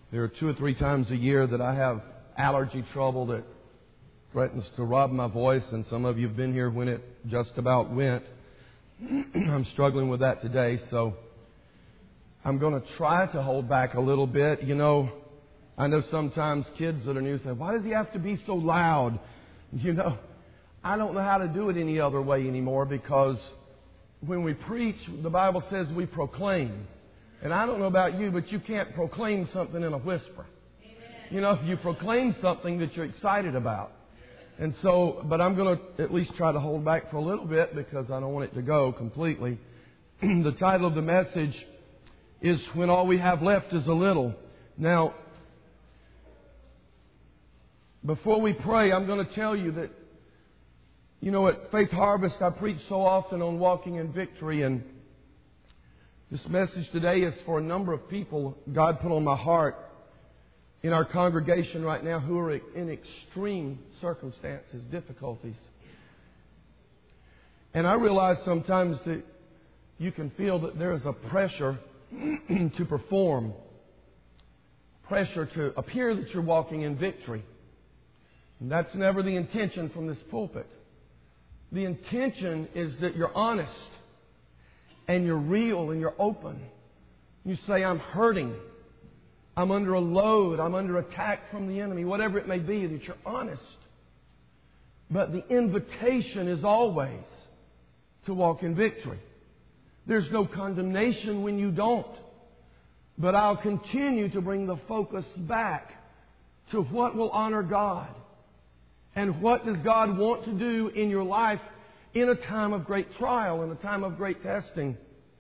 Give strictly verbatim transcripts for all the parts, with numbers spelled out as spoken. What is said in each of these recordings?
There are two or three times a year that I have allergy trouble that threatens to rob my voice, and some of you have been here when it just about went. I'm struggling with that today, so I'm going to try to hold back a little bit. You know, I know sometimes kids that are new say, why does he have to be so loud? You know, I don't know how to do it any other way anymore, because when we preach, the Bible says we proclaim. And I don't know about you, but you can't proclaim something in a whisper. Amen. You know, you proclaim something that you're excited about. And so, but I'm going to at least try to hold back for a little bit because I don't want it to go completely. The title of the message is When All We Have Left Is a Little. Now, before we pray, I'm going to tell you that, you know, at Faith Harvest, I preach so often on walking in victory, and this message today is for a number of people God put on my heart in our congregation right now who are in extreme circumstances, difficulties. And I realize sometimes that you can feel that there is a pressure to perform, pressure to appear that you're walking in victory. And that's never the intention from this pulpit. The intention is that you're honest and you're real and you're open. You say, I'm hurting. I'm under a load. I'm under attack from the enemy. Whatever it may be, that you're honest. But the invitation is always to walk in victory. There's no condemnation when you don't. But I'll continue to bring the focus back to what will honor God. And what does God want to do in your life in a time of great trial, in a time of great testing?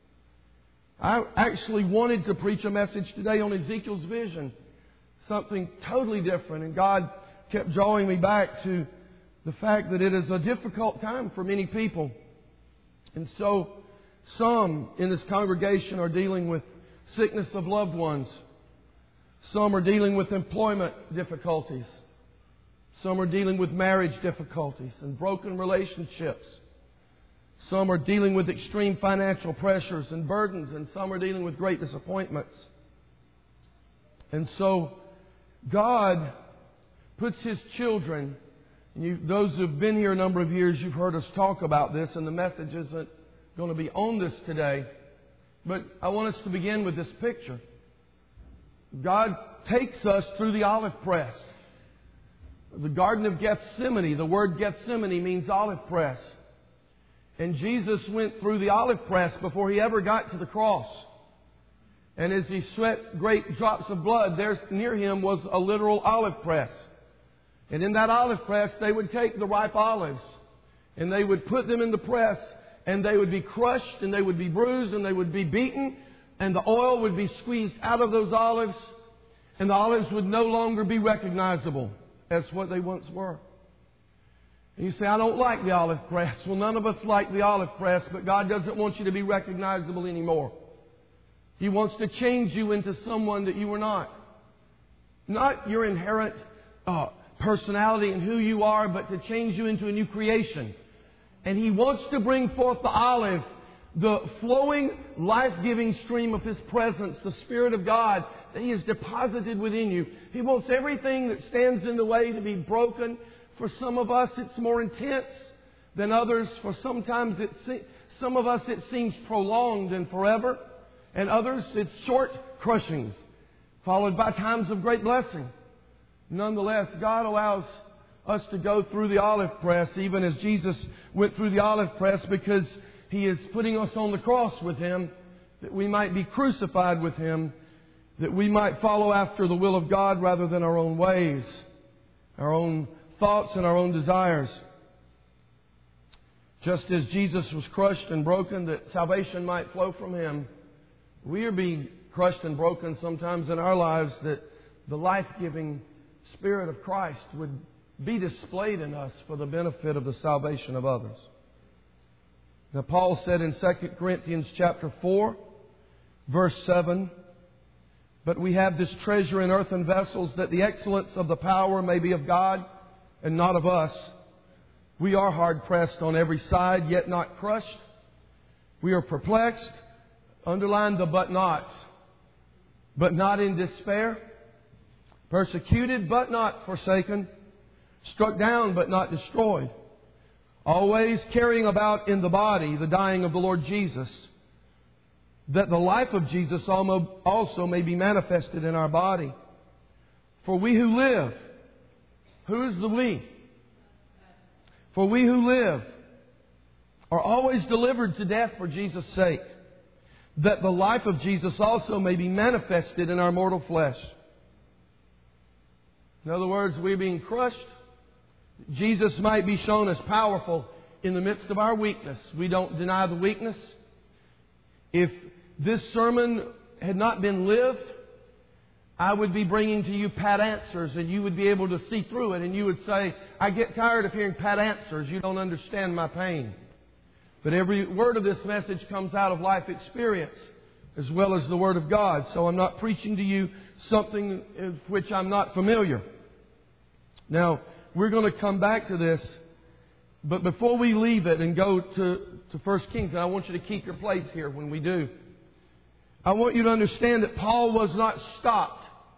I actually wanted to preach a message today on Ezekiel's vision, something totally different. And God kept drawing me back to the fact that it is a difficult time for many people. And so some in this congregation are dealing with sickness of loved ones. Some are dealing with employment difficulties. Some are dealing with marriage difficulties and broken relationships. Some are dealing with extreme financial pressures and burdens, and some are dealing with great disappointments. And so God puts His children, and you, those who have been here a number of years, you've heard us talk about this, and the message isn't going to be on this today. But I want us to begin with this picture. God takes us through the olive press. The Garden of Gethsemane, the word Gethsemane means olive press. And Jesus went through the olive press before He ever got to the cross. And as He sweat great drops of blood, there near Him was a literal olive press. And in that olive press, they would take the ripe olives and they would put them in the press, and they would be crushed and they would be bruised and they would be beaten, and the oil would be squeezed out of those olives, and the olives would no longer be recognizable as what they once were. And you say, I don't like the olive press. Well, none of us like the olive press, but God doesn't want you to be recognizable anymore. He wants to change you into someone that you were not. Not your inherent uh, personality and who you are, but to change you into a new creation. And He wants to bring forth the olive, the flowing, life-giving stream of His presence, the Spirit of God that He has deposited within you. He wants everything that stands in the way to be broken. For some of us, it's more intense than others. For sometimes it se- some of us, it seems prolonged and forever. And others, it's short crushings, followed by times of great blessing. Nonetheless, God allows us to go through the olive press, even as Jesus went through the olive press, because He is putting us on the cross with Him, that we might be crucified with Him, that we might follow after the will of God rather than our own ways, our own thoughts and our own desires. Just as Jesus was crushed and broken that salvation might flow from Him, we are being crushed and broken sometimes in our lives that the life-giving Spirit of Christ would be displayed in us for the benefit of the salvation of others. Now, Paul said in Second Corinthians chapter four, verse seven, but we have this treasure in earthen vessels, that the excellence of the power may be of God and not of us. We are hard pressed on every side, yet not crushed. We are perplexed. Underline the but nots. But not in despair. persecuted but not forsaken, struck down but not destroyed, always carrying about in the body the dying of the Lord Jesus, that the life of Jesus also may be manifested in our body. For we who live, who is the we? For we who live are always delivered to death for Jesus' sake, that the life of Jesus also may be manifested in our mortal flesh. In other words, we're being crushed. Jesus might be shown as powerful in the midst of our weakness. We don't deny the weakness. If this sermon had not been lived, I would be bringing to you pat answers, and you would be able to see through it, and you would say, I get tired of hearing pat answers. You don't understand my pain. But every word of this message comes out of life experience as well as the Word of God. So I'm not preaching to you something with which I'm not familiar. Now, we're going to come back to this. But before we leave it and go to, to First Kings, and I want you to keep your place here when we do, I want you to understand that Paul was not stopped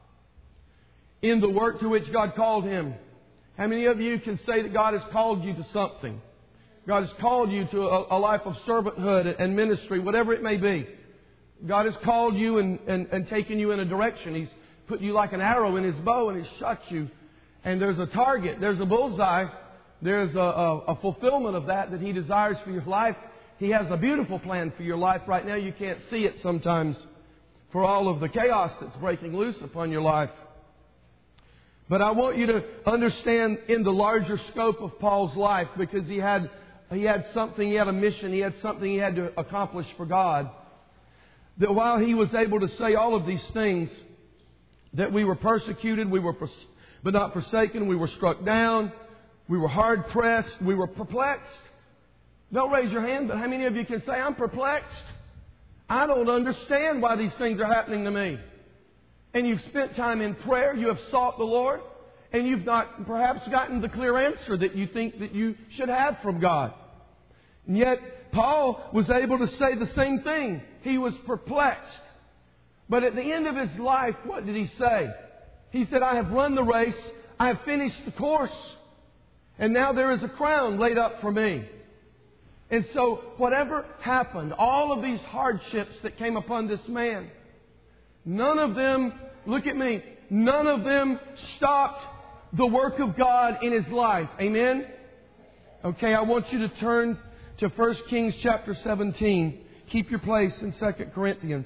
in the work to which God called him. How many of you can say that God has called you to something? God has called you to a, a life of servanthood and ministry, whatever it may be. God has called you and, and, and taken you in a direction. He's put you like an arrow in His bow and He's shot you. And there's a target, there's a bullseye, there's a, a, a fulfillment of that that He desires for your life. He has a beautiful plan for your life right now. You can't see it sometimes for all of the chaos that's breaking loose upon your life. But I want you to understand in the larger scope of Paul's life, because he had he had something, he had a mission, he had something he had to accomplish for God. That while he was able to say all of these things, that we were persecuted, we were but not forsaken, we were struck down, we were hard pressed, we were perplexed. Don't raise your hand, but how many of you can say, I'm perplexed? I don't understand why these things are happening to me. And you've spent time in prayer, you have sought the Lord, and you've not perhaps gotten the clear answer that you think that you should have from God. And yet, Paul was able to say the same thing. He was perplexed. But at the end of his life, what did he say? He said, I have run the race, I have finished the course, and now there is a crown laid up for me. And so, whatever happened, all of these hardships that came upon this man, none of them, look at me, none of them stopped the work of God in his life. Amen? Okay, I want you to turn to First Kings chapter seventeen. Keep your place in Second Corinthians.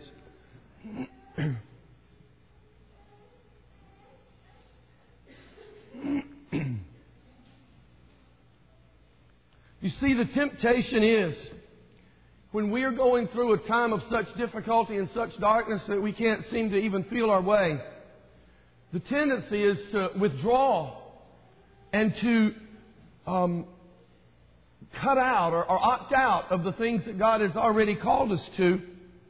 You see, the temptation is, when we are going through a time of such difficulty and such darkness that we can't seem to even feel our way, the tendency is to withdraw and to um, cut out or, or opt out of the things that God has already called us to.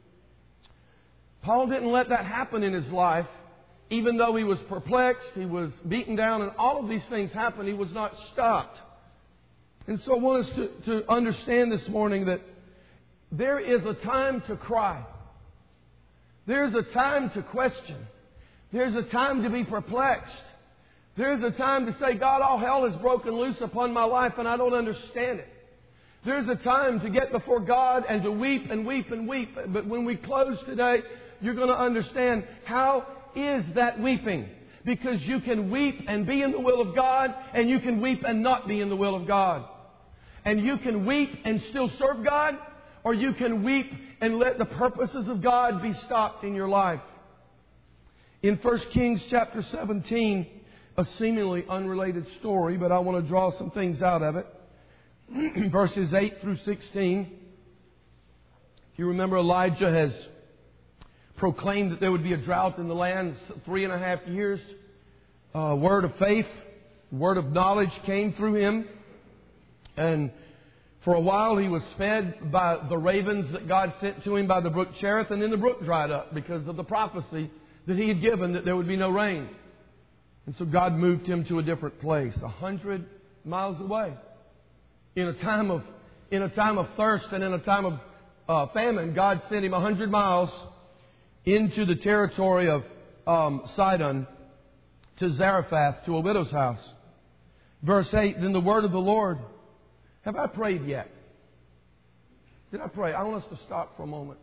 Paul didn't let that happen in his life. Even though he was perplexed, he was beaten down, and all of these things happened, he was not stopped. And so I want us to, to understand this morning that there is a time to cry. There's a time to question. There's a time to be perplexed. There's a time to say, God, all hell has broken loose upon my life and I don't understand it. There's a time to get before God and to weep and weep and weep. But when we close today, you're going to understand how is that weeping. Because you can weep and be in the will of God, and you can weep and not be in the will of God. And you can weep and still serve God, or you can weep and let the purposes of God be stopped in your life. In First Kings chapter seventeen, a seemingly unrelated story, but I want to draw some things out of it. Verses eight through sixteen. If you remember, Elijah has proclaimed that there would be a drought in the land three and a half years. Uh, word of faith, word of knowledge came through him. And for a while he was fed by the ravens that God sent to him by the brook Cherith, and then the brook dried up because of the prophecy that he had given that there would be no rain. And so God moved him to a different place, a hundred miles away. In a time of in a time of thirst and in a time of uh, famine, God sent him a hundred miles into the territory of um, Sidon to Zarephath, to a widow's house. Verse eight, then the word of the Lord. Have I prayed yet? Did I pray? I want us to stop for a moment.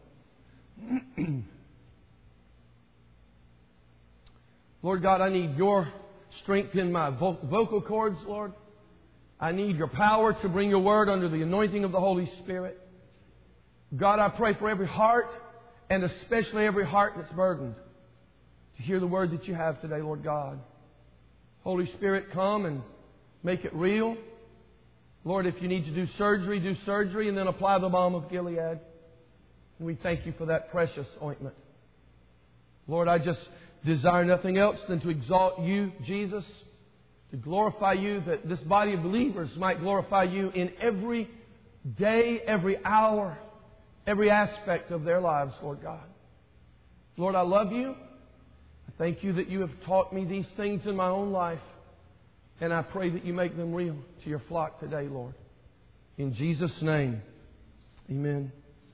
Lord God, I need Your strength in my vocal cords, Lord. I need Your power to bring Your word under the anointing of the Holy Spirit. God, I pray for every heart, and especially every heart that's burdened, to hear the word that You have today, Lord God. Holy Spirit, come and make it real. Lord, if You need to do surgery, do surgery, and then apply the balm of Gilead. And we thank You for that precious ointment. Lord, I just desire nothing else than to exalt You, Jesus, to glorify You, that this body of believers might glorify You in every day, every hour, every aspect of their lives, Lord God. Lord, I love You. I thank You that You have taught me these things in my own life. And I pray that You make them real to Your flock today, Lord. In Jesus' name, amen.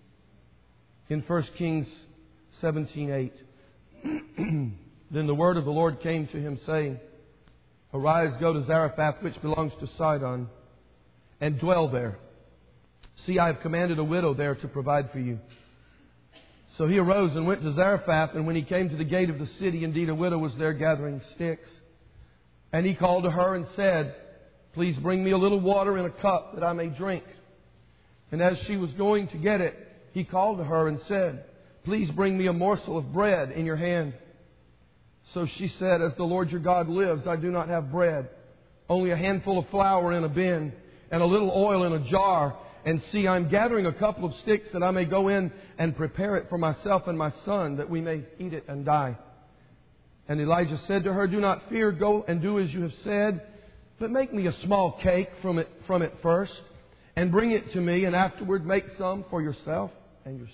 In First Kings seventeen eight, then the word of the Lord came to him, saying, Arise, go to Zarephath, which belongs to Sidon, and dwell there. See, I have commanded a widow there to provide for you. So he arose and went to Zarephath, and when he came to the gate of the city, indeed a widow was there gathering sticks. And he called to her and said, Please bring me a little water in a cup that I may drink. And as she was going to get it, he called to her and said, Please bring me a morsel of bread in your hand. So she said, As the Lord your God lives, I do not have bread, only a handful of flour in a bin, and a little oil in a jar. And see, I'm gathering a couple of sticks that I may go in and prepare it for myself and my son, that we may eat it and die. And Elijah said to her, Do not fear, go and do as you have said, but make me a small cake from it, from it first, and bring it to me, and afterward make some for yourself and your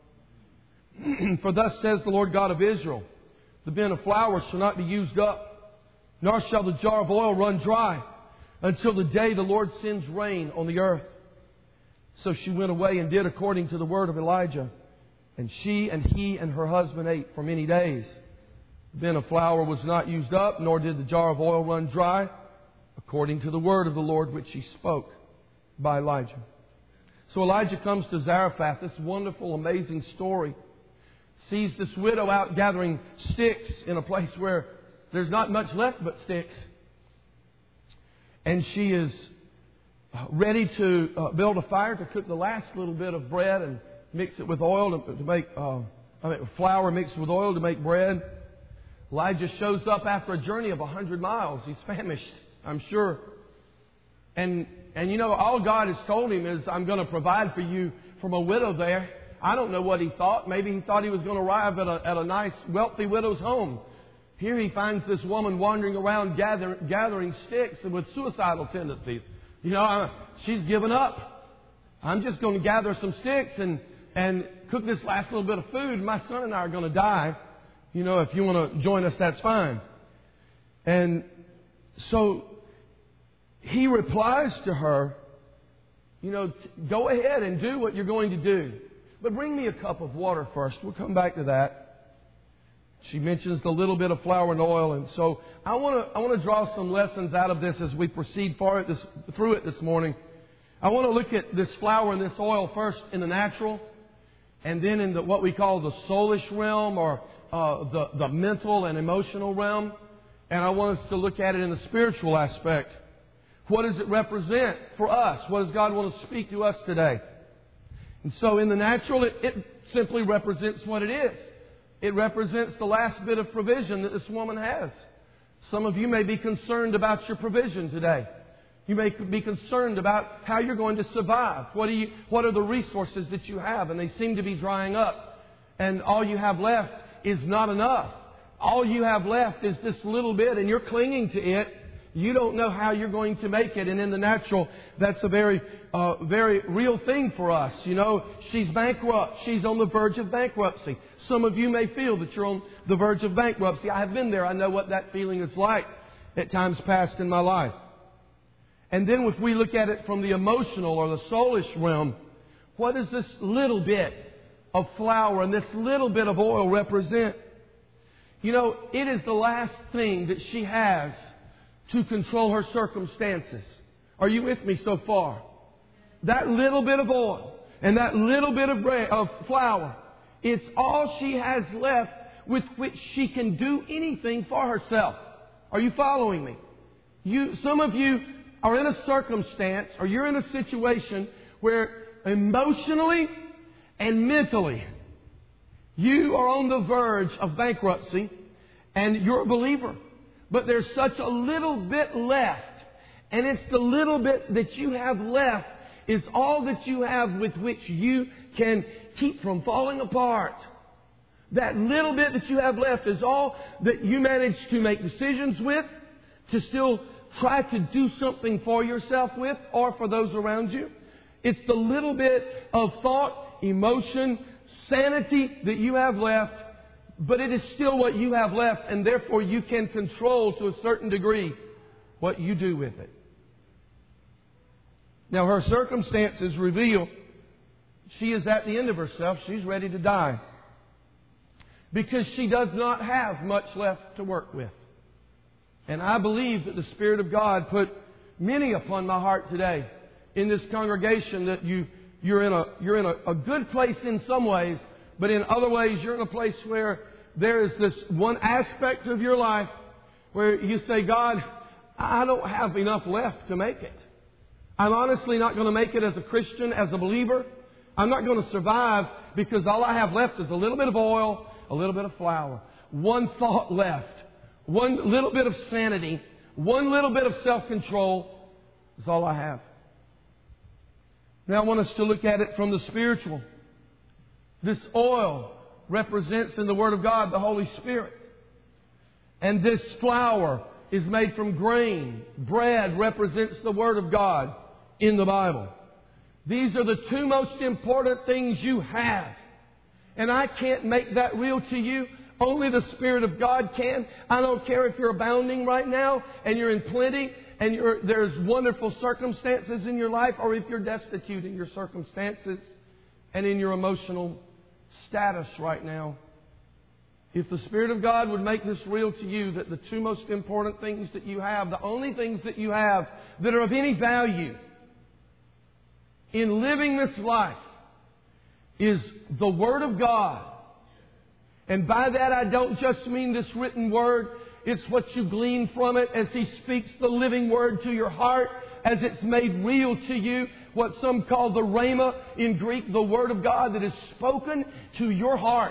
son. For thus says the Lord God of Israel, The bin of flour shall not be used up, nor shall the jar of oil run dry, until the day the Lord sends rain on the earth. So she went away and did according to the word of Elijah. And she and he and her husband ate for many days. The bin of flour was not used up, nor did the jar of oil run dry, according to the word of the Lord which He spoke by Elijah. So Elijah comes to Zarephath, this wonderful, amazing story. Sees this widow out gathering sticks in a place where there's not much left but sticks. And she is ready to uh, build a fire to cook the last little bit of bread and mix it with oil to, to make uh, I mean, flour mixed with oil to make bread. Elijah shows up after a journey of a hundred miles. He's famished, I'm sure. And and you know, all God has told him is, I'm going to provide for you from a widow there. I don't know what he thought. Maybe he thought he was going to arrive at a, at a nice, wealthy widow's home. Here he finds this woman wandering around gather, gathering sticks and with suicidal tendencies. You know, I, she's given up. I'm just going to gather some sticks and, and cook this last little bit of food. My son and I are going to die. You know, if you want to join us, that's fine. And so he replies to her, you know, go ahead and do what you're going to do. But bring me a cup of water first. We'll come back to that. She mentions the little bit of flour and oil. And so I want to I want to draw some lessons out of this as we proceed far this, through it this morning. I want to look at this flour and this oil first in the natural, and then in the, what we call the soulish realm, or uh, the, the mental and emotional realm. And I want us to look at it in the spiritual aspect. What does it represent for us? What does God want to speak to us today? And so in the natural, it, it simply represents what it is. It represents the last bit of provision that this woman has. Some of you may be concerned about your provision today. You may be concerned about how you're going to survive. What, do you, what are the resources that you have? And they seem to be drying up. And all you have left is not enough. All you have left is this little bit, and you're clinging to it. You don't know how you're going to make it. And in the natural, that's a very, uh, very real thing for us. You know, she's bankrupt. She's on the verge of bankruptcy. Some of you may feel that you're on the verge of bankruptcy. I have been there. I know what that feeling is like at times past in my life. And then if we look at it from the emotional or the soulish realm, what does this little bit of flour and this little bit of oil represent? You know, it is the last thing that she has to control her circumstances. Are you with me so far? That little bit of oil and that little bit of bread, of flour, it's all she has left with which she can do anything for herself. Are you following me? You, some of you are in a circumstance, or you're in a situation where emotionally and mentally you are on the verge of bankruptcy and you're a believer. But there's such a little bit left. And it's the little bit that you have left is all that you have with which you can keep from falling apart. That little bit that you have left is all that you manage to make decisions with, to still try to do something for yourself with or for those around you. It's the little bit of thought, emotion, sanity that you have left, but it is still what you have left, and therefore you can control to a certain degree what you do with it. Now her circumstances reveal she is at the end of herself. She's ready to die because she does not have much left to work with. And I believe that the Spirit of God put many upon my heart today in this congregation that you, you're in, a, you're in a, a good place in some ways, but in other ways you're in a place where there is this one aspect of your life where you say, God, I don't have enough left to make it. I'm honestly not going to make it as a Christian, as a believer. I'm not going to survive because all I have left is a little bit of oil, a little bit of flour, one thought left, one little bit of sanity, one little bit of self-control is all I have. Now I want us to look at it from the spiritual. This oil represents in the Word of God the Holy Spirit. And this flour is made from grain. Bread represents the Word of God in the Bible. These are the two most important things you have. And I can't make that real to you. Only the Spirit of God can. I don't care if you're abounding right now and you're in plenty and you're, there's wonderful circumstances in your life, or if you're destitute in your circumstances and in your emotional status right now. If the Spirit of God would make this real to you, that the two most important things that you have, the only things that you have that are of any value in living this life, is the Word of God. And by that I don't just mean this written Word. It's what you glean from it as He speaks the living Word to your heart, as it's made real to you. What some call the Rhema in Greek, the Word of God that is spoken to your heart.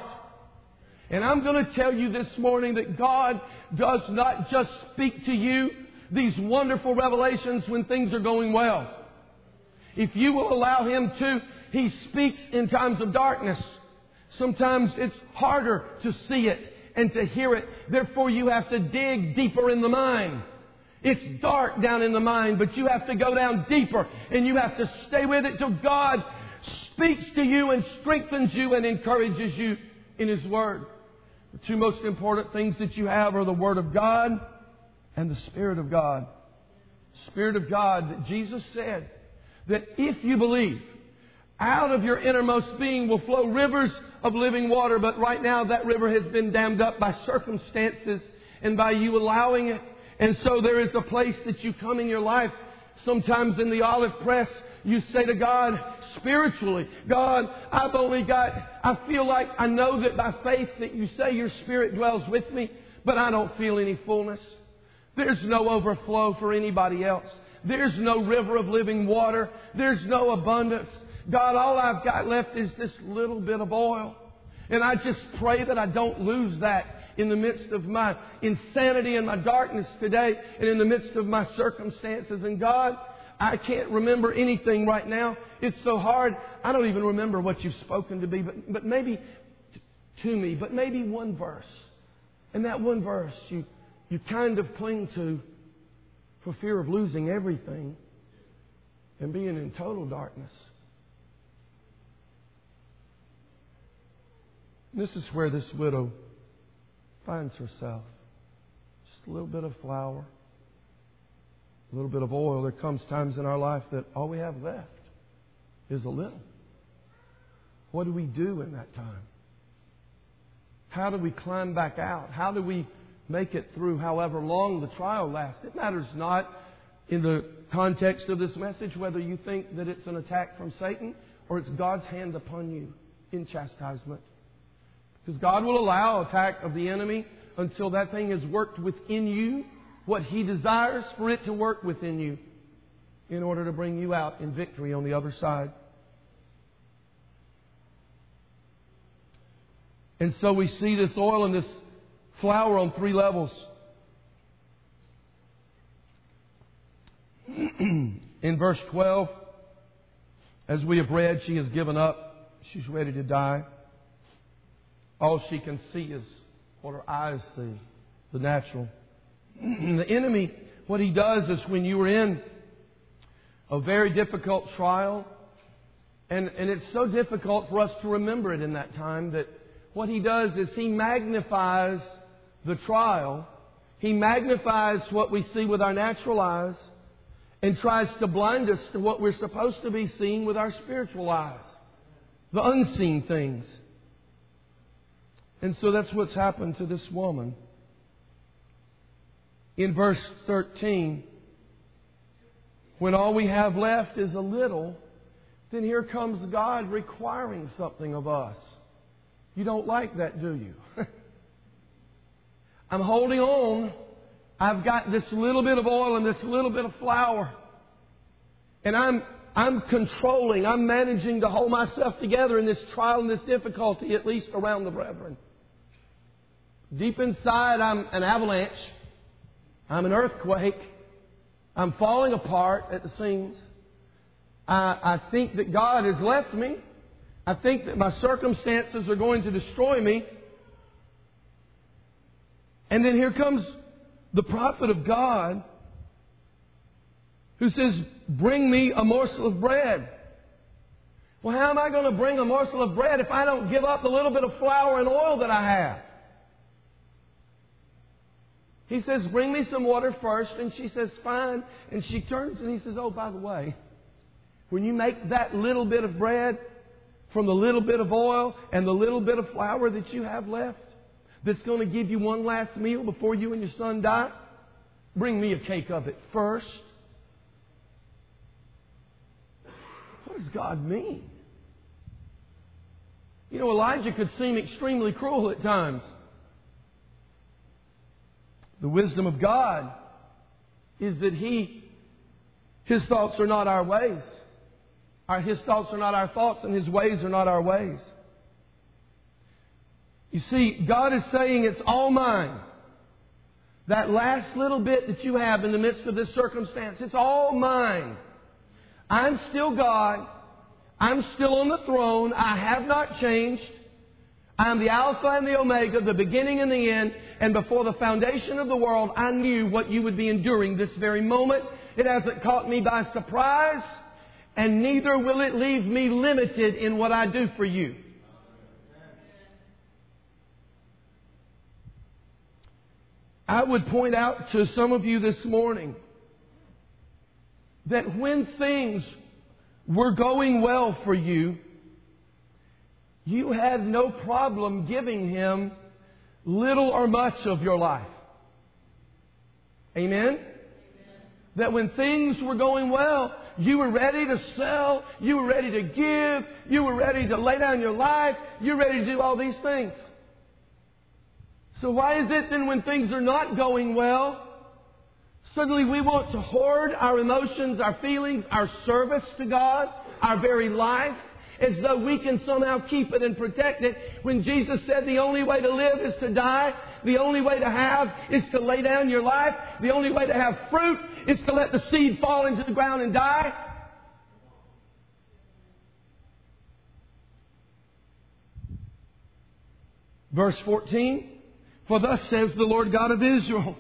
And I'm going to tell you this morning that God does not just speak to you these wonderful revelations when things are going well. If you will allow Him to, He speaks in times of darkness. Sometimes it's harder to see it and to hear it. Therefore, you have to dig deeper in the mind. It's dark down in the mind, but you have to go down deeper and you have to stay with it till God speaks to you and strengthens you and encourages you in His Word. The two most important things that you have are the Word of God and the Spirit of God. The Spirit of God that Jesus said that if you believe, out of your innermost being will flow rivers of living water. But right now that river has been dammed up by circumstances and by you allowing it. And so there is a place that you come in your life. Sometimes in the olive press, you say to God, spiritually, God, I've only got, I feel like I know that by faith that you say your Spirit dwells with me, but I don't feel any fullness. There's no overflow for anybody else. There's no river of living water. There's no abundance. God, all I've got left is this little bit of oil. And I just pray that I don't lose that in the midst of my insanity and my darkness today and in the midst of my circumstances. And God, I can't remember anything right now. It's so hard. I don't even remember what you've spoken to me, but, but maybe to me, but maybe one verse. And that one verse you, you kind of cling to for fear of losing everything and being in total darkness. This is where this widow finds herself. Just a little bit of flour, a little bit of oil. There comes times in our life that all we have left is a little. What do we do in that time? How do we climb back out? How do we make it through however long the trial lasts? It matters not in the context of this message whether you think that it's an attack from Satan or it's God's hand upon you in chastisement. Because God will allow attack of the enemy until that thing has worked within you what He desires for it to work within you in order to bring you out in victory on the other side. And so we see this oil and this flour on three levels. In verse twelve, as we have read, she has given up. She's ready to die. All she can see is what her eyes see, the natural. The enemy, what he does is when you are in a very difficult trial, and, and it's so difficult for us to remember it in that time, that what he does is he magnifies the trial. He magnifies what we see with our natural eyes and tries to blind us to what we're supposed to be seeing with our spiritual eyes, the unseen things. And so that's what's happened to this woman. In verse thirteen, when all we have left is a little, then here comes God requiring something of us. You don't like that, do you? I'm holding on. I've got this little bit of oil and this little bit of flour. And I'm I'm controlling, I'm managing to hold myself together in this trial and this difficulty, at least around the brethren. Deep inside, I'm an avalanche. I'm an earthquake. I'm falling apart at the seams. I, I think that God has left me. I think that my circumstances are going to destroy me. And then here comes the prophet of God who says, bring me a morsel of bread. Well, how am I going to bring a morsel of bread if I don't give up the little bit of flour and oil that I have? He says, bring me some water first. And she says, fine. And she turns and he says, oh, by the way, when you make that little bit of bread from the little bit of oil and the little bit of flour that you have left, that's going to give you one last meal before you and your son die, bring me a cake of it first. What does God mean? You know, Elijah could seem extremely cruel at times. The wisdom of God is that He, His thoughts are not our ways. Our, His thoughts are not our thoughts, and His ways are not our ways. You see, God is saying it's all mine. That last little bit that you have in the midst of this circumstance, it's all mine. I'm still God. I'm still on the throne. I have not changed. I'm the Alpha and the Omega, the beginning and the end. And before the foundation of the world, I knew what you would be enduring this very moment. It hasn't caught me by surprise, and neither will it leave me limited in what I do for you. I would point out to some of you this morning that when things were going well for you, you had no problem giving Him little or much of your life. Amen? Amen? That when things were going well, you were ready to sell, you were ready to give, you were ready to lay down your life, you're ready to do all these things. So why is it then when things are not going well, suddenly we want to hoard our emotions, our feelings, our service to God, our very life, as though we can somehow keep it and protect it, when Jesus said the only way to live is to die, the only way to have is to lay down your life, the only way to have fruit is to let the seed fall into the ground and die? Verse fourteen, for thus says the Lord God of Israel.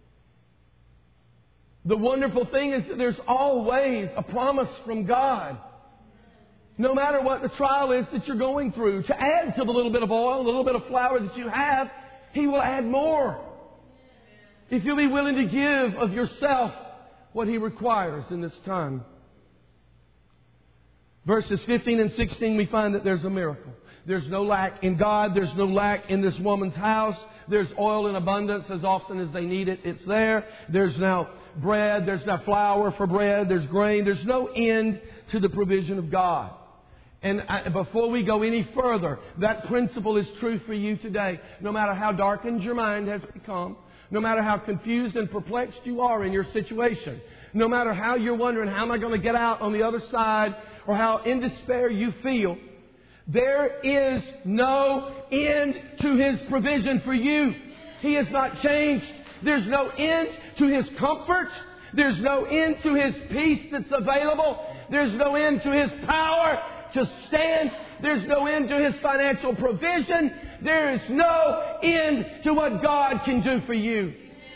The wonderful thing is that there's always a promise from God. No matter what the trial is that you're going through, to add to the little bit of oil, the little bit of flour that you have, He will add more. If you'll be willing to give of yourself what He requires in this time. Verses fifteen and sixteen, we find that there's a miracle. There's no lack in God. There's no lack in this woman's house. There's oil in abundance as often as they need it. It's there. There's now bread. There's now flour for bread. There's grain. There's no end to the provision of God. And I, before we go any further, that principle is true for you today. No matter how darkened your mind has become, no matter how confused and perplexed you are in your situation, no matter how you're wondering, how am I going to get out on the other side, or how in despair you feel, there is no end to His provision for you. He has not changed. There's no end to His comfort. There's no end to His peace that's available. There's no end to His power to stand. There's no end to His financial provision. There is no end to what God can do for you.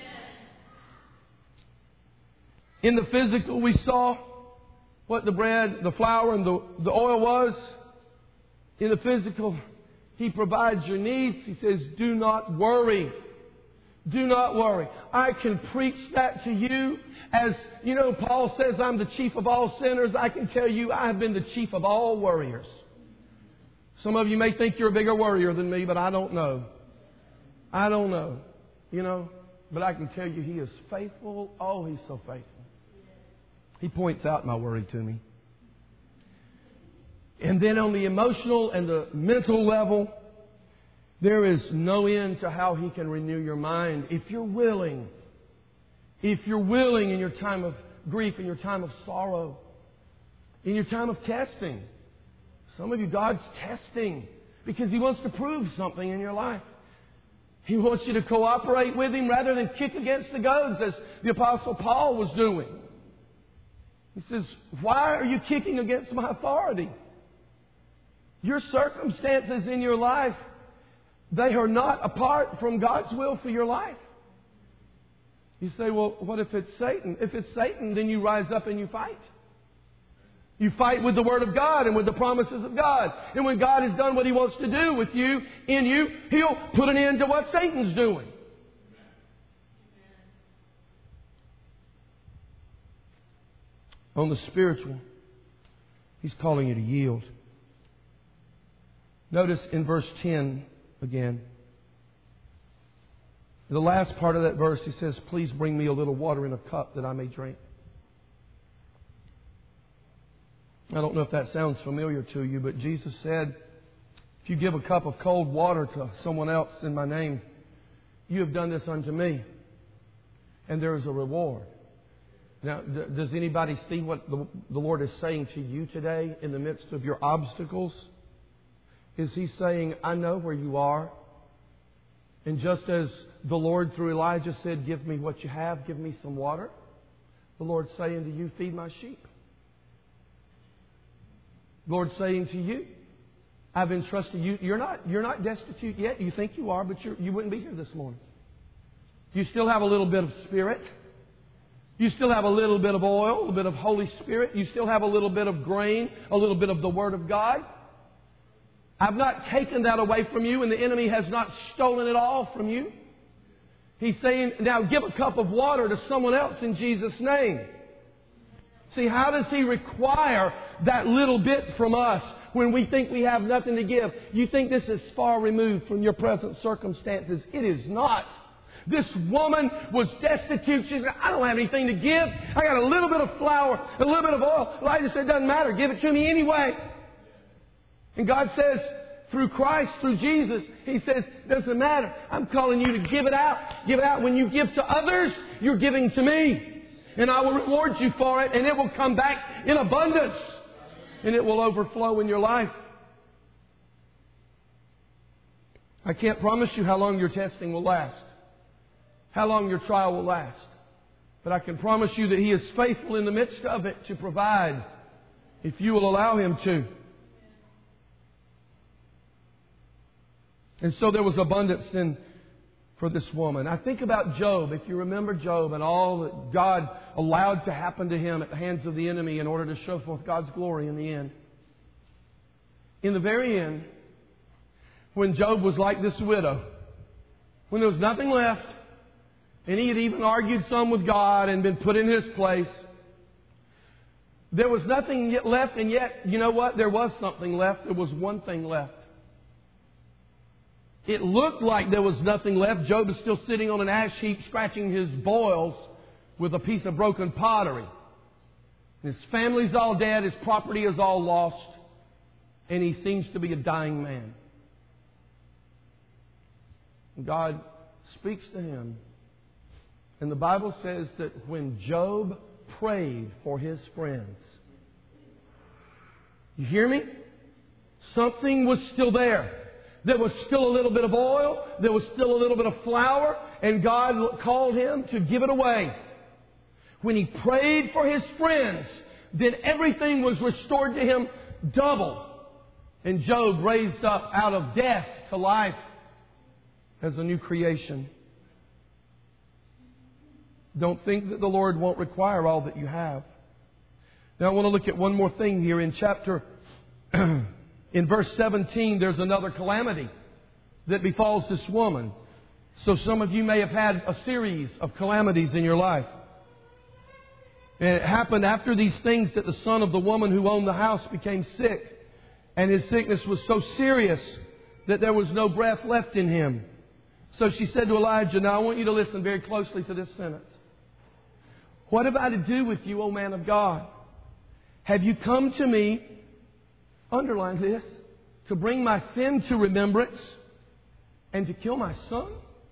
In the physical, we saw what the bread, the flour, and the, the oil was. In the physical, He provides your needs. He says, do not worry. Do not worry. I can preach that to you. As, you know, Paul says, I'm the chief of all sinners. I can tell you, I have been the chief of all worriers. Some of you may think you're a bigger worrier than me, but I don't know. I don't know. You know, but I can tell you He is faithful. Oh, He's so faithful. He points out my worry to me. And then on the emotional and the mental level, there is no end to how He can renew your mind if you're willing. If you're willing in your time of grief, in your time of sorrow, in your time of testing. Some of you, God's testing because He wants to prove something in your life. He wants you to cooperate with Him rather than kick against the goads as the Apostle Paul was doing. He says, why are you kicking against my authority? Your circumstances in your life, they are not apart from God's will for your life. You say, well, what if it's Satan? If it's Satan, then you rise up and you fight. You fight with the Word of God and with the promises of God. And when God has done what He wants to do with you, in you, He'll put an end to what Satan's doing. On the spiritual, He's calling you to yield. Notice in verse ten again. The last part of that verse, He says, please bring me a little water in a cup that I may drink. I don't know if that sounds familiar to you, but Jesus said, if you give a cup of cold water to someone else in my name, you have done this unto me. And there is a reward. Now, does anybody see what the, the Lord is saying to you today in the midst of your obstacles? Is He saying, I know where you are. And just as the Lord through Elijah said, give me what you have, give me some water, the Lord's saying to you, feed my sheep. The Lord's saying to you, I've entrusted you. You're not, you're not destitute yet. You think you are, but you're, you wouldn't be here this morning. You still have a little bit of Spirit. You still have a little bit of oil, a little bit of Holy Spirit. You still have a little bit of grain, a little bit of the Word of God. I've not taken that away from you, and the enemy has not stolen it all from you. He's saying, now give a cup of water to someone else in Jesus' name. See, how does He require that little bit from us when we think we have nothing to give? You think this is far removed from your present circumstances. It is not. This woman was destitute. She said, I don't have anything to give. I got a little bit of flour, a little bit of oil. Elijah said, it doesn't matter. Give it to me anyway. And God says, through Christ, through Jesus, He says, doesn't matter. I'm calling you to give it out. Give it out. When you give to others, you're giving to me. And I will reward you for it. And it will come back in abundance. And it will overflow in your life. I can't promise you how long your testing will last. How long your trial will last. But I can promise you that He is faithful in the midst of it to provide if you will allow Him to. And so there was abundance then for this woman. I think about Job. If you remember Job and all that God allowed to happen to him at the hands of the enemy in order to show forth God's glory in the end. In the very end, when Job was like this widow, when there was nothing left, and he had even argued some with God and been put in His place, there was nothing yet left, and yet, you know what? There was something left. There was one thing left. It looked like there was nothing left. Job is still sitting on an ash heap, scratching his boils with a piece of broken pottery. His family's all dead. His property is all lost. And he seems to be a dying man. God speaks to him. And the Bible says that when Job prayed for his friends, you hear me? Something was still there. There was still a little bit of oil. There was still a little bit of flour. And God called him to give it away. When he prayed for his friends, then everything was restored to him double. And Job raised up out of death to life as a new creation. Don't think that the Lord won't require all that you have. Now I want to look at one more thing here. In chapter, in verse seventeen, there's another calamity that befalls this woman. So some of you may have had a series of calamities in your life. And it happened after these things that the son of the woman who owned the house became sick. And his sickness was so serious that there was no breath left in him. So she said to Elijah, now I want you to listen very closely to this sentence. What have I to do with you, O man of God? Have you come to me, underline this, to bring my sin to remembrance and to kill my son?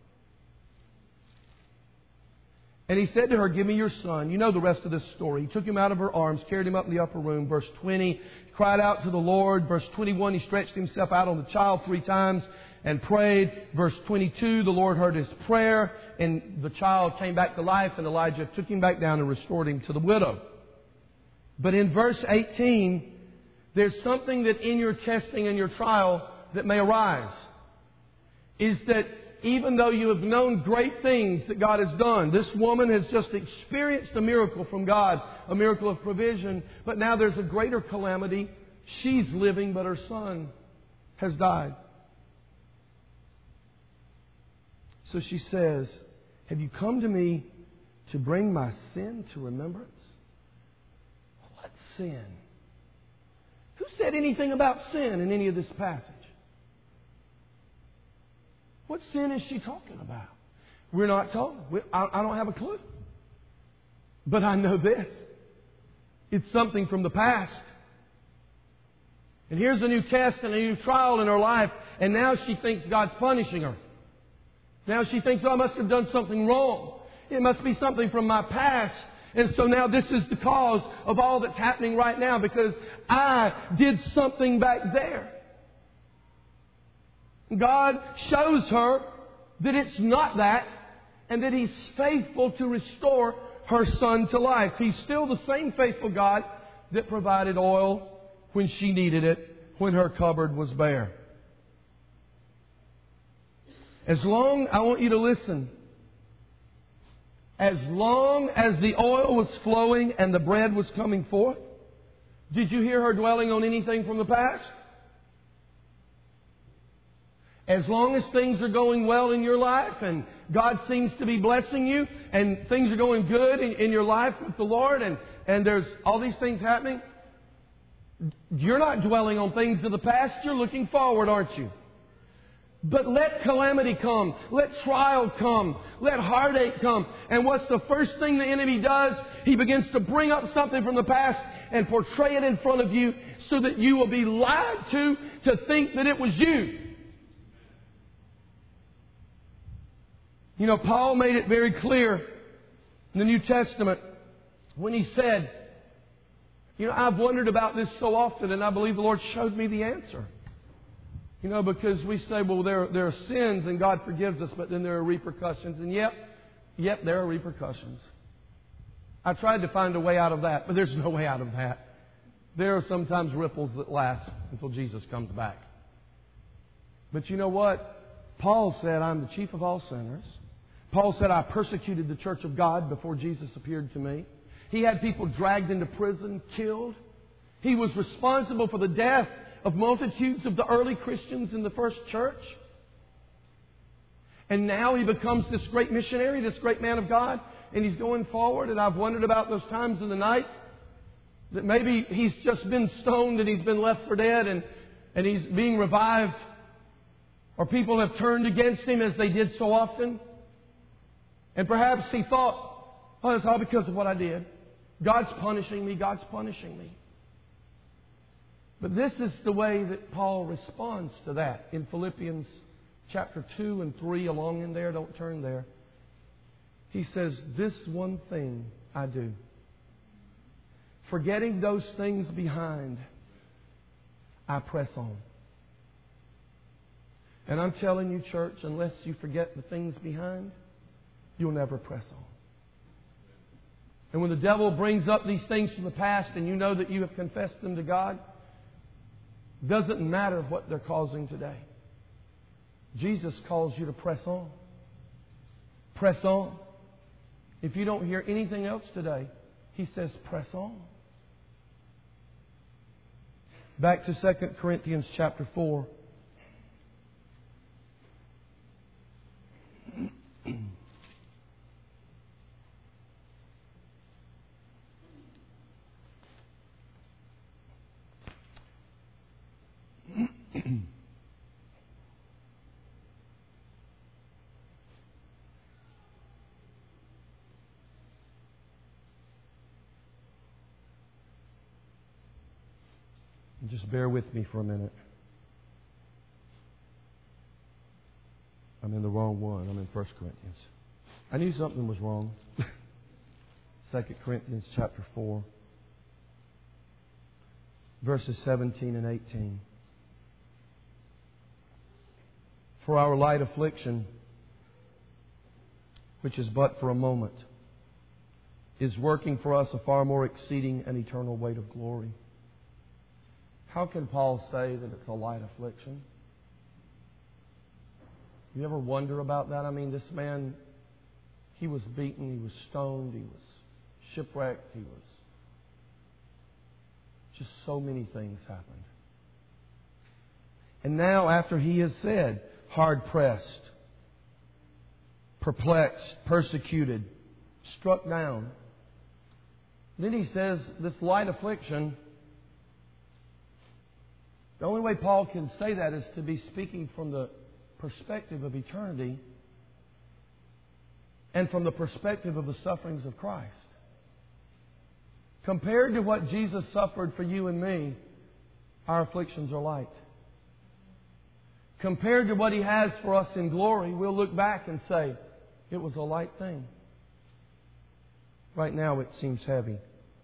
And he said to her, give me your son. You know the rest of this story. He took him out of her arms, carried him up in the upper room. Verse twenty, cried out to the Lord. Verse twenty-one, he stretched himself out on the child three times and prayed. Verse twenty-two, the Lord heard his prayer, and the child came back to life, and Elijah took him back down and restored him to the widow. But in verse eighteen, there's something that in your testing and your trial that may arise. Is that even though you have known great things that God has done, this woman has just experienced a miracle from God, a miracle of provision, but now there's a greater calamity. She's living, but her son has died. So she says, have you come to me to bring my sin to remembrance? What sin? Who said anything about sin in any of this passage? What sin is she talking about? We're not told. We, I, I don't have a clue. But I know this. It's something from the past. And here's a new test and a new trial in her life. And now she thinks God's punishing her. Now she thinks, oh, I must have done something wrong. It must be something from my past. And so now this is the cause of all that's happening right now because I did something back there. God shows her that it's not that and that He's faithful to restore her son to life. He's still the same faithful God that provided oil when she needed it, when her cupboard was bare. As long, I want you to listen, as long as the oil was flowing and the bread was coming forth, did you hear her dwelling on anything from the past? As long as things are going well in your life and God seems to be blessing you and things are going good in, in your life with the Lord and, and there's all these things happening, you're not dwelling on things of the past. You're looking forward, aren't you? But let calamity come. Let trial come. Let heartache come. And what's the first thing the enemy does? He begins to bring up something from the past and portray it in front of you so that you will be lied to to think that it was you. You know, Paul made it very clear in the New Testament when he said, you know, I've wondered about this so often and I believe the Lord showed me the answer. You know, because we say, well, there, there are sins and God forgives us, but then there are repercussions. And yep, yep, there are repercussions. I tried to find a way out of that, but there's no way out of that. There are sometimes ripples that last until Jesus comes back. But you know what? Paul said, I'm the chief of all sinners. Paul said, I persecuted the church of God before Jesus appeared to me. He had people dragged into prison, killed. He was responsible for the death of multitudes of the early Christians in the first church. And now he becomes this great missionary, this great man of God, and he's going forward. And I've wondered about those times in the night that maybe he's just been stoned and he's been left for dead and, and he's being revived. Or people have turned against him as they did so often. And perhaps he thought, oh, it's all because of what I did. God's punishing me. God's punishing me. But this is the way that Paul responds to that. In Philippians chapter two and three, along in there, don't turn there. He says, this one thing I do. Forgetting those things behind, I press on. And I'm telling you, church, unless you forget the things behind, you'll never press on. And when the devil brings up these things from the past and you know that you have confessed them to God, doesn't matter what they're causing today. Jesus calls you to press on. Press on. If you don't hear anything else today, He says press on. Back to Second Corinthians chapter four. Just bear with me for a minute. I'm in the wrong one. I'm in First Corinthians. I knew something was wrong. Second Corinthians chapter four, verses seventeen and eighteen. For our light affliction, which is but for a moment, is working for us a far more exceeding and eternal weight of glory. How can Paul say that it's a light affliction? You ever wonder about that? I mean, this man, he was beaten, he was stoned, he was shipwrecked, he was... Just so many things happened. And now, after he has said, hard-pressed, perplexed, persecuted, struck down, then he says, this light affliction... The only way Paul can say that is to be speaking from the perspective of eternity and from the perspective of the sufferings of Christ. Compared to what Jesus suffered for you and me, our afflictions are light. Compared to what He has for us in glory, we'll look back and say, it was a light thing. Right now it seems heavy.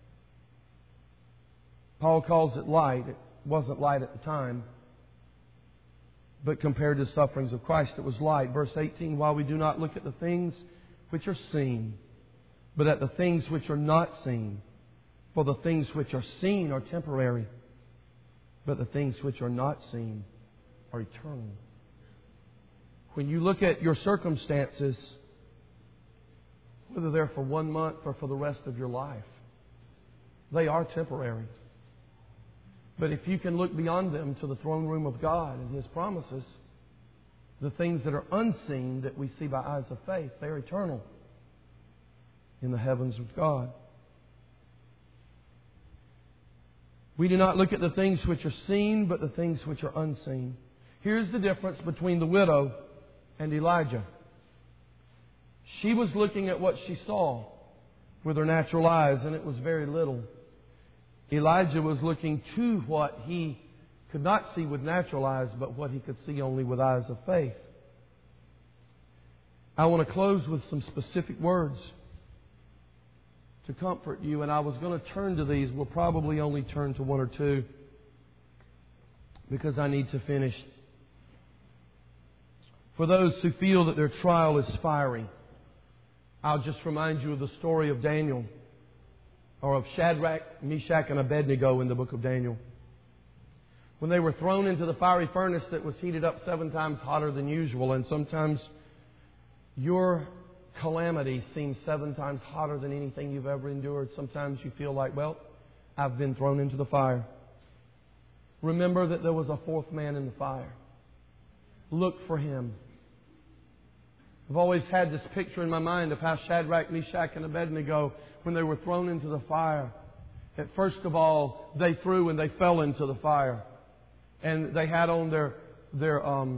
Paul calls it light. It wasn't light at the time, but compared to the sufferings of Christ, it was light. Verse eighteen, while we do not look at the things which are seen, but at the things which are not seen. For the things which are seen are temporary, but the things which are not seen are eternal. When you look at your circumstances, whether they're for one month or for the rest of your life, they are temporary. But if you can look beyond them to the throne room of God and His promises, the things that are unseen that we see by eyes of faith, they're eternal in the heavens of God. We do not look at the things which are seen, but the things which are unseen. Here's the difference between the widow and Elijah. She was looking at what she saw with her natural eyes, and it was very little. Elijah was looking to what he could not see with natural eyes, but what he could see only with eyes of faith. I want to close with some specific words to comfort you, and I was going to turn to these. We'll probably only turn to one or two because I need to finish. For those who feel that their trial is fiery, I'll just remind you of the story of Daniel, or of Shadrach, Meshach, and Abednego in the book of Daniel. When they were thrown into the fiery furnace that was heated up seven times hotter than usual, and sometimes your calamity seems seven times hotter than anything you've ever endured. Sometimes you feel like, well, I've been thrown into the fire. Remember that there was a fourth man in the fire. Look for him. I've always had this picture in my mind of how Shadrach, Meshach, and Abednego, when they were thrown into the fire, that first of all, they threw and they fell into the fire. And they had on their, their um,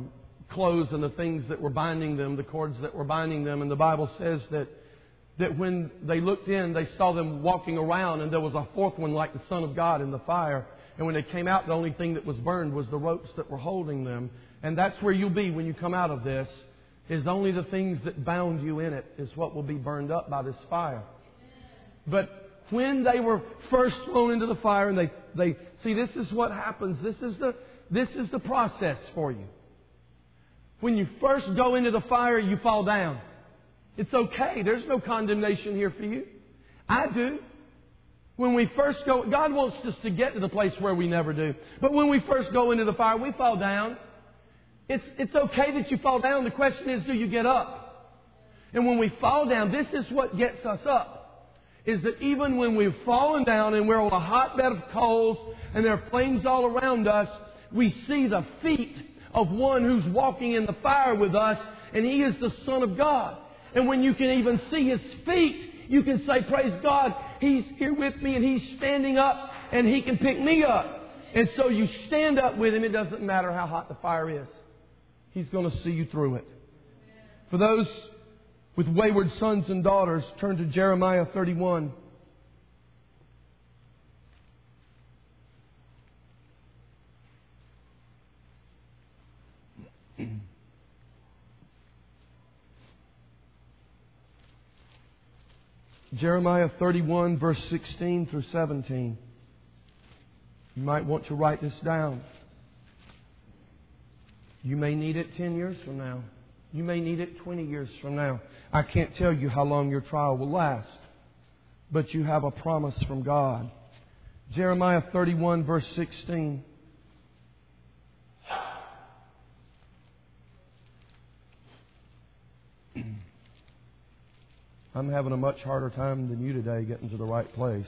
clothes and the things that were binding them, the cords that were binding them. And the Bible says that, that when they looked in, they saw them walking around, and there was a fourth one like the Son of God in the fire. And when they came out, the only thing that was burned was the ropes that were holding them. And that's where you'll be when you come out of this, is only the things that bound you in it is what will be burned up by this fire. But when they were first thrown into the fire, and they, they see, this is what happens. This is the, this is the process for you. When you first go into the fire, you fall down. It's okay. There's no condemnation here for you. I do. When we first go, God wants us to get to the place where we never do. But when we first go into the fire, we fall down. It's, it's okay that you fall down. The question is, do you get up? And when we fall down, this is what gets us up. Is that even when we've fallen down and we're on a hotbed of coals and there are flames all around us, we see the feet of one who's walking in the fire with us, and He is the Son of God. And when you can even see His feet, you can say, praise God, He's here with me and He's standing up and He can pick me up. And so you stand up with Him. It doesn't matter how hot the fire is. He's going to see you through it. For those with wayward sons and daughters, turn to Jeremiah thirty-one. Jeremiah thirty-one, verse sixteen through seventeen. You might want to write this down. You may need it ten years from now. You may need it twenty years from now. I can't tell you how long your trial will last. But you have a promise from God. Jeremiah thirty-one, verse sixteen. I'm having a much harder time than you today getting to the right place.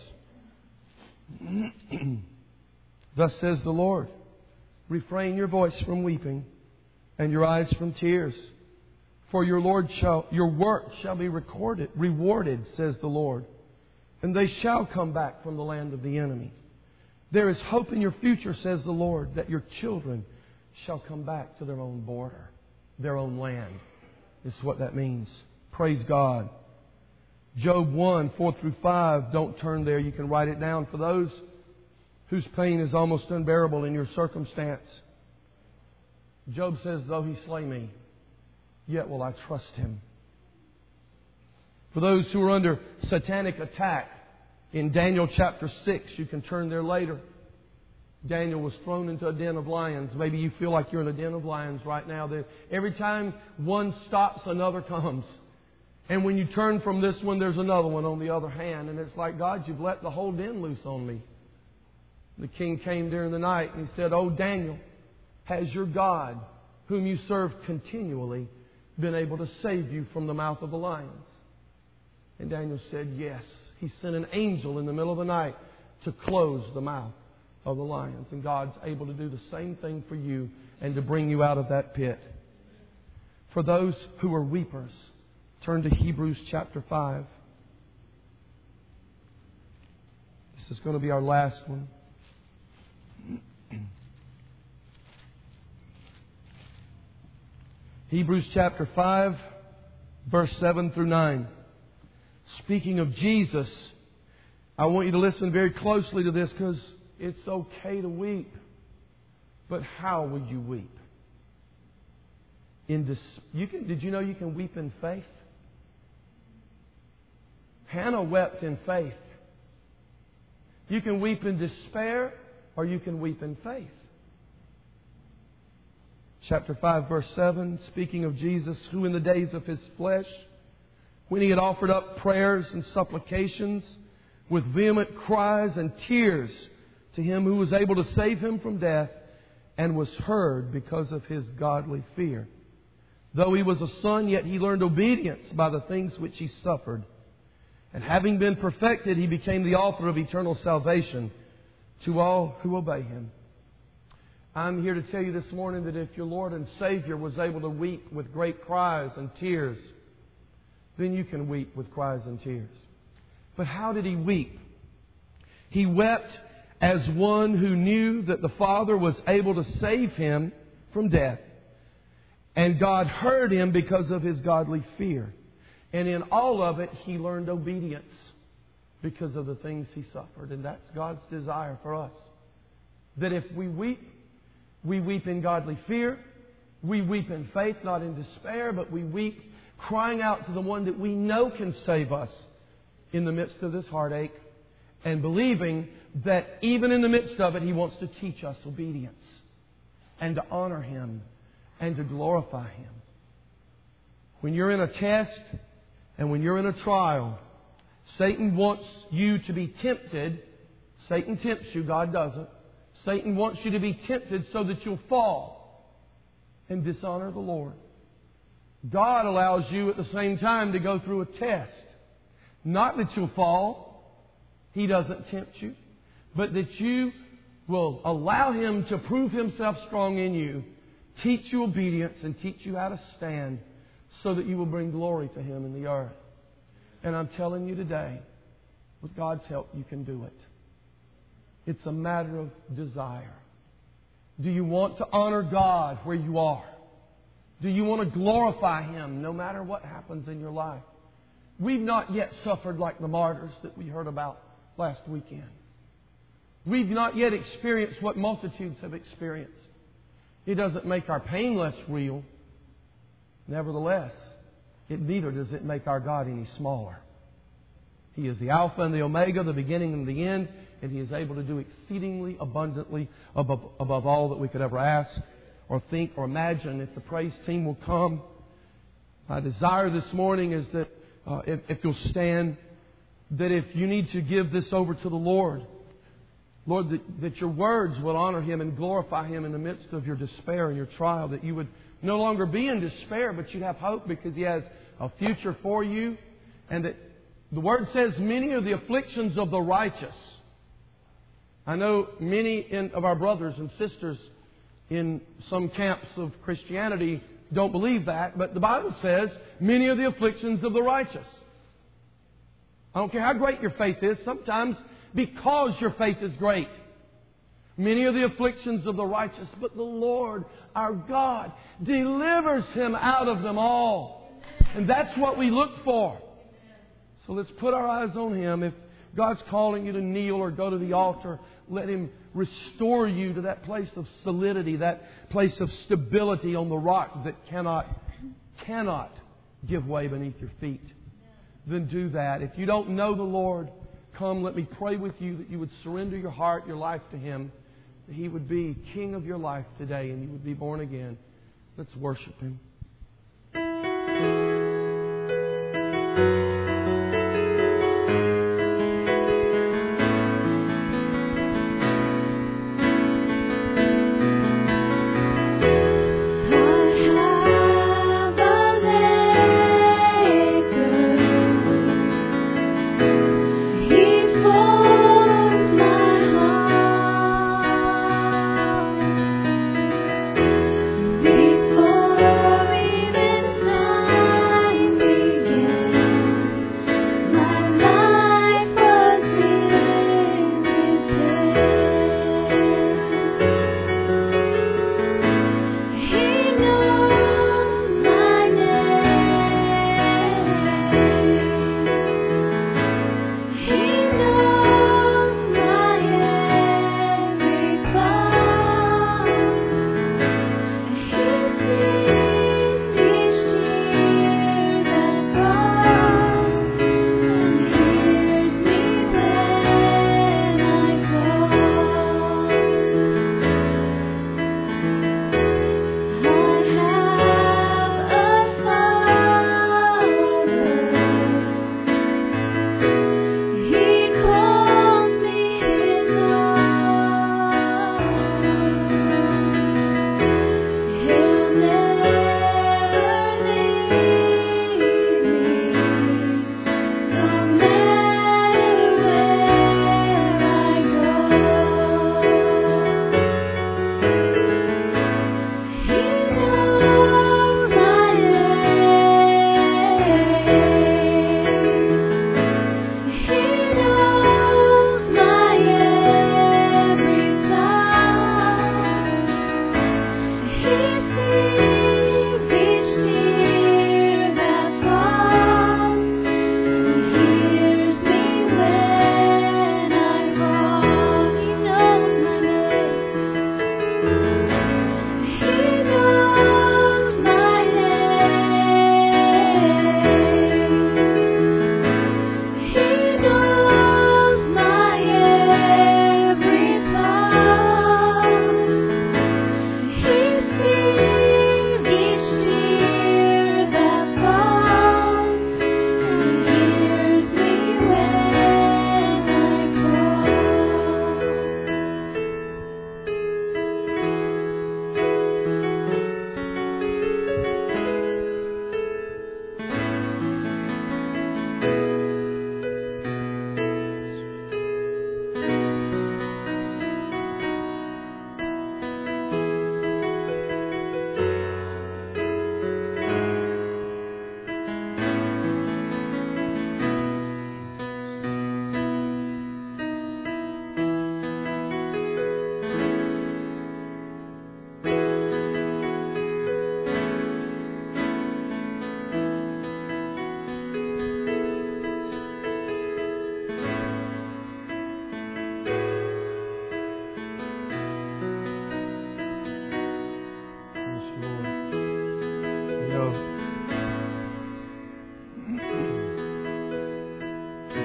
Thus says the Lord, refrain your voice from weeping and your eyes from tears. For your Lord shall, your work shall be recorded, rewarded, says the Lord. And they shall come back from the land of the enemy. There is hope in your future, says the Lord, that your children shall come back to their own border, their own land. Is what that means. Praise God. Job one, four through five. Don't turn there. You can write it down. For those whose pain is almost unbearable in your circumstance. Job says, though He slay me, yet will I trust Him. For those who are under satanic attack, in Daniel chapter six, you can turn there later. Daniel was thrown into a den of lions. Maybe you feel like you're in a den of lions right now. Every time one stops, another comes. And when you turn from this one, there's another one on the other hand. And it's like, God, you've let the whole den loose on me. The king came during the night and he said, Oh, Daniel, has your God, whom you serve continually, been able to save you from the mouth of the lions? And Daniel said, yes. He sent an angel in the middle of the night to close the mouth of the lions. And God's able to do the same thing for you and to bring you out of that pit. For those who are weepers, turn to Hebrews chapter five. This is going to be our last one. Hebrews chapter five, verse seven through nine. Speaking of Jesus, I want you to listen very closely to this because it's okay to weep. But how will you weep? In dis- you can, did you know you can weep in faith? Hannah wept in faith. You can weep in despair or you can weep in faith. Chapter five, verse seven, speaking of Jesus, who in the days of His flesh, when He had offered up prayers and supplications with vehement cries and tears to Him who was able to save Him from death, and was heard because of His godly fear. Though He was a son, yet He learned obedience by the things which He suffered. And having been perfected, He became the author of eternal salvation to all who obey Him. I'm here to tell you this morning that if your Lord and Savior was able to weep with great cries and tears, then you can weep with cries and tears. But how did He weep? He wept as one who knew that the Father was able to save Him from death. And God heard him because of his godly fear. And in all of it, he learned obedience because of the things he suffered. And that's God's desire for us. That if we weep, we weep in godly fear. We weep in faith, not in despair, but we weep crying out to the one that we know can save us in the midst of this heartache, and believing that even in the midst of it, He wants to teach us obedience and to honor Him and to glorify Him. When you're in a test and when you're in a trial, Satan wants you to be tempted. Satan tempts you, God doesn't. Satan wants you to be tempted so that you'll fall and dishonor the Lord. God allows you at the same time to go through a test. Not that you'll fall. He doesn't tempt you. But that you will allow Him to prove Himself strong in you, teach you obedience, and teach you how to stand so that you will bring glory to Him in the earth. And I'm telling you today, with God's help, you can do it. It's a matter of desire. Do you want to honor God where you are? Do you want to glorify Him no matter what happens in your life? We've not yet suffered like the martyrs that we heard about last weekend. We've not yet experienced what multitudes have experienced. It doesn't make our pain less real. Nevertheless, it neither does it make our God any smaller. He is the Alpha and the Omega, the beginning and the end, and He is able to do exceedingly abundantly above, above all that we could ever ask or think or imagine. If the praise team will come, my desire this morning is that uh, if, if you'll stand, that if you need to give this over to the Lord, Lord, that, that your words will honor Him and glorify Him in the midst of your despair and your trial, that you would no longer be in despair, but you'd have hope because He has a future for you. And that the Word says, many are the afflictions of the righteous. I know many in, of our brothers and sisters in some camps of Christianity don't believe that, but the Bible says, many are the afflictions of the righteous. I don't care how great your faith is, sometimes because your faith is great. Many are the afflictions of the righteous, but the Lord, our God, delivers him out of them all. And that's what we look for. So let's put our eyes on Him. If God's calling you to kneel or go to the altar, let Him restore you to that place of solidity, that place of stability on the rock that cannot, cannot give way beneath your feet. Then do that. If you don't know the Lord, come, let me pray with you that you would surrender your heart, your life to Him, that He would be King of your life today and you would be born again. Let's worship Him. Before even time began.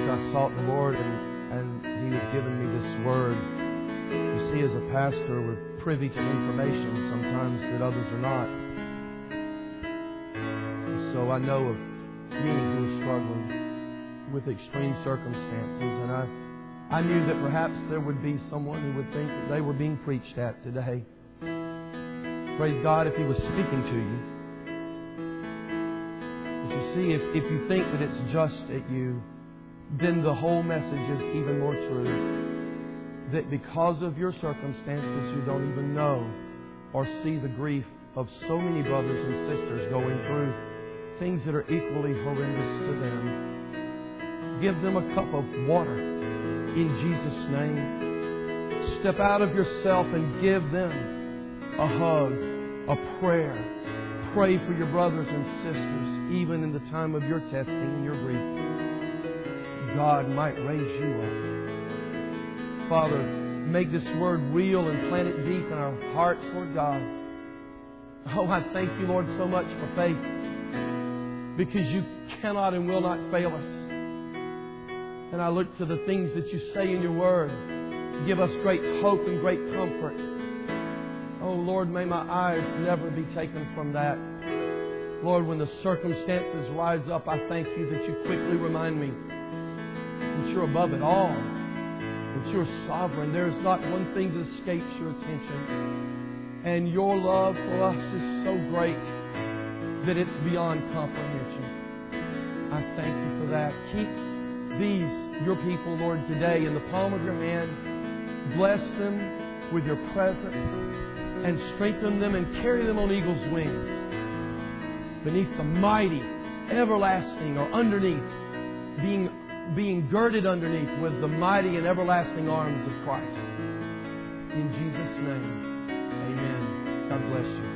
I sought the Lord and, and He has given me this word. You see, as a pastor, we're privy to information sometimes that others are not. So I know of many who are struggling with extreme circumstances, and I, I knew that perhaps there would be someone who would think that they were being preached at today. Praise God if He was speaking to you. But you see, if, if you think that it's just at you, then the whole message is even more true. That because of your circumstances, you don't even know or see the grief of so many brothers and sisters going through things that are equally horrendous to them. Give them a cup of water in Jesus' name. Step out of yourself and give them a hug, a prayer. Pray for your brothers and sisters, even in the time of your testing and your grief. God might raise you up. Father, make this word real and plant it deep in our hearts, Lord God. Oh, I thank you, Lord, so much for faith, because you cannot and will not fail us. And I look to the things that you say in your word. Give us great hope and great comfort. Oh, Lord, may my eyes never be taken from that. Lord, when the circumstances rise up, I thank you that you quickly remind me that you're above it all, that you're sovereign. There is not one thing that escapes your attention. And your love for us is so great that it's beyond comprehension. I thank you for that. Keep these, your people, Lord, today in the palm of your hand. Bless them with your presence and strengthen them and carry them on eagle's wings beneath the mighty, everlasting, or underneath, being, being girded underneath with the mighty and everlasting arms of Christ. In Jesus' name, amen. God bless you.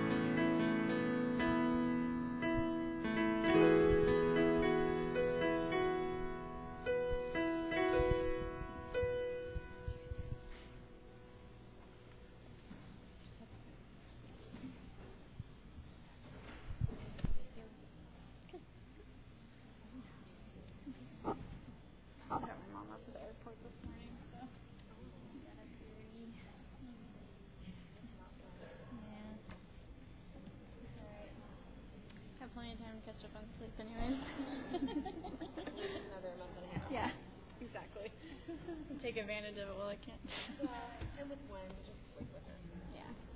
Plenty of time to catch up on sleep anyways. Another month and a half. Yeah, exactly. Take advantage of it while I can. Yeah, and with Gwen, just sleep with her. Yeah.